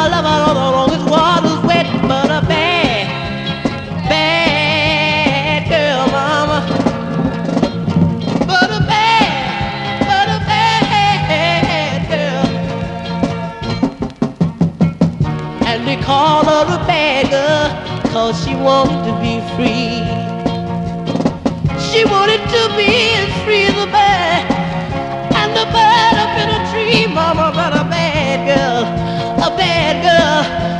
love her on this water's wet, but a bad, bad girl, mama. But a bad girl. And they call her a bad girl, 'cause she wanted to be free. She wanted to be as free as a bird, and the bird up in a tree, mama. But a bad girl,